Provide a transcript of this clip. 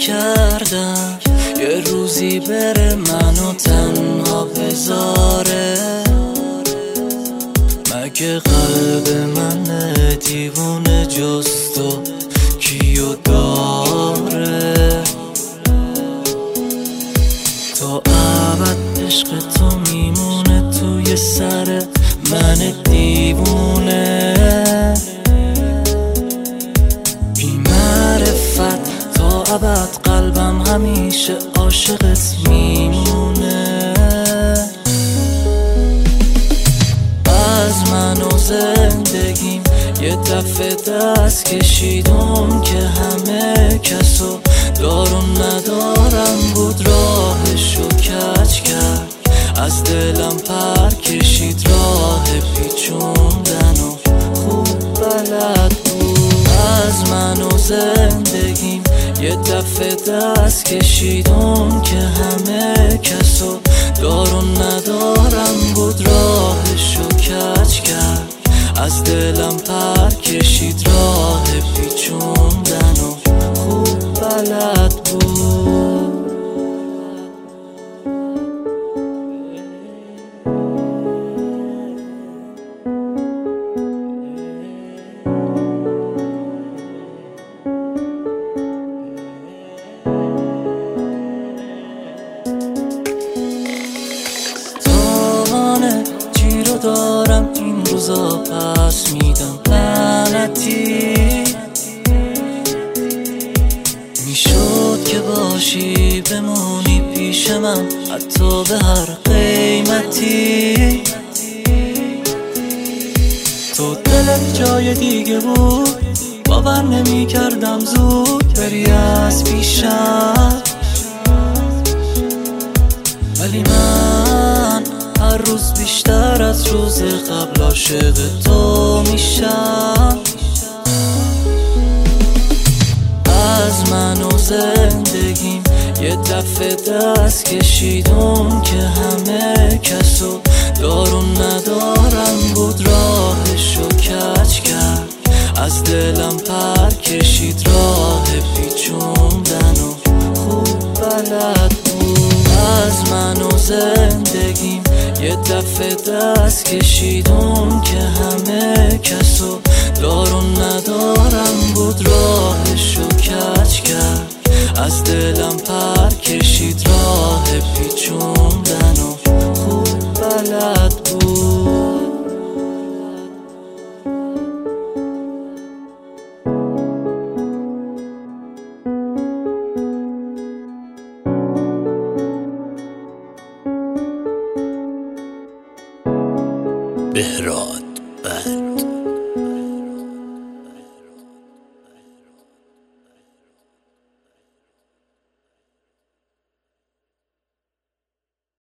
نکردم یه روزی بره منو تنها بذاره. مگه قلب من دیوونه جز تو کیو داره؟ تا ابد عشق تو میمونه توی سر من دیوونه. بی معرفت تا ابد قلبم همیشه عاشقت میمونه. از من و زندگیم یه دفعه دست کشیدم که همه کسو دارم ندارم بود، راهشو کج کرد از دلم پر کشید، راه پیچوندن و خوب بلد بود. از من و زندگیم یه دفعه دست کشیدم که همه کسو دارم ندارم بود، راهشو کج کرد از دلم پر کشید، راه پیچوندن و خوب بلد بود. تاوانه چی رو دارم این روزا پس میدم لعنتی. میشد که باشی بمونی پیش من حتی به هر قیمتی. تو دلت جای دیگه بود، باور نمی کردم زود بری از پیشم. ولی من هر روز بیشتر از روز قبل عاشق تو میشم. از من و زندگیم یه دفعه دست کشیدم که همه کسو دارم ندارم بود، راهشو کج کرد از دلم پر کشید، راه پیچوندن و خوب بلد بود. از من و زندگیم یه دفعه دست کشیدم که همه کسو دارم ندارم بود، راهشو کج کرد از دلم پر کشید، راه پیچوندن و خوب بلد بود. بهراد بند.